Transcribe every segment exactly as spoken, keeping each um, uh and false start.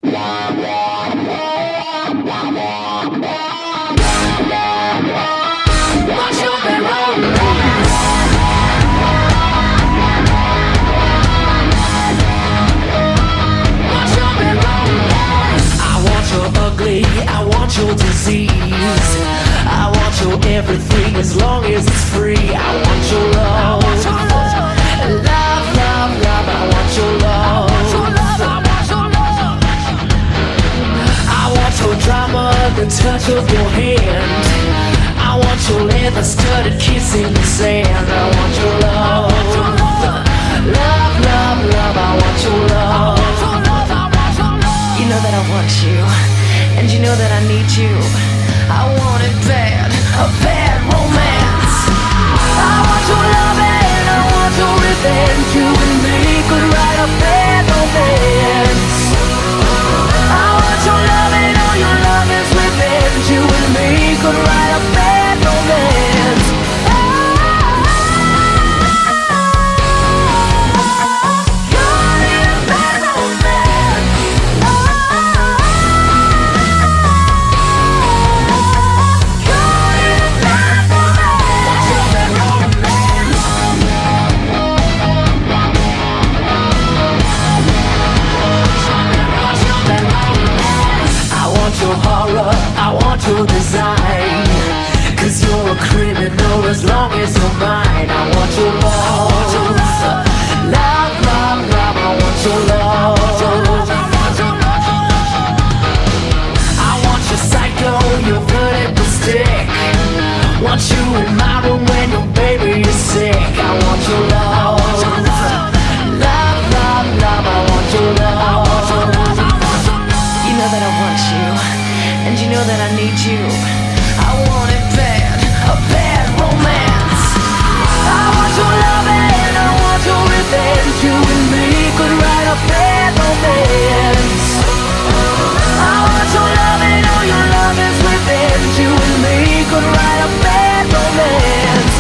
I want your disease. I want your everything as long as it's free. I want your love. Love, love, love. I want your love. I want your drama, the touch of your hand. I want your leather-studded kiss in the sand. I want your love. Love, love, love. I want your love. You know that I want you, and you know that I need you. I want it bad, a bad romance. I want your love and I want your revenge. You and me could write a bad romance. I want your love and all your love is revenge. You and me could write a bad romance. Your horror, I want your design. Cause you're a criminal as long as you're mine. I want your love. Love, love, love, I want your love. I want your psycho, your vertical stick. Want you in my room when your baby is sick. I want your love. Love, love, love, I want your love. You know that I want you, and you know that I need you. I want it bad, a bad romance. I want your love and I want your revenge. You and me could write a bad romance. I want your love and all your love is revenge. You and me could write a bad romance.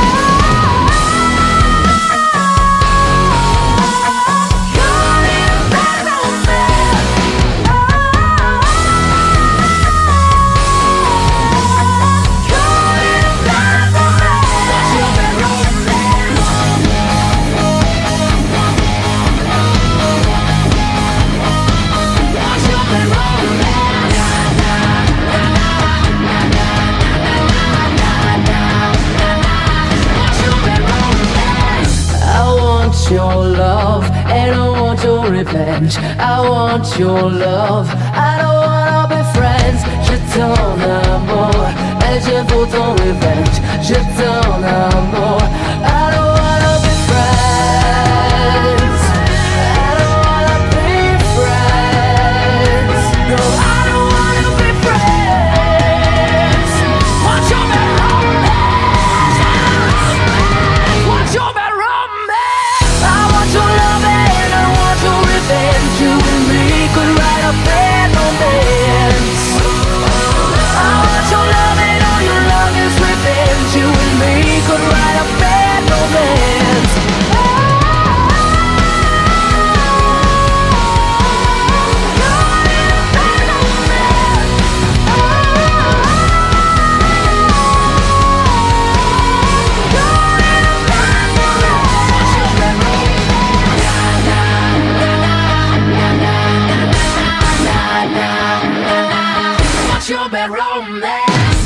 Your love, and I want your revenge. I want your love, I don't wanna be friends. Je t'en amour, et je veux ton revenge. Je t'en amour, I don't wanna be friends. I don't wanna be friends. No, I don't wanna be friends. Want your bad romance. Want your bad romance. I want your love and I want your revenge. You and me could write a bad romance. I want your love and all your love is revenge. You and me could write a bad romance. What's your bad romance?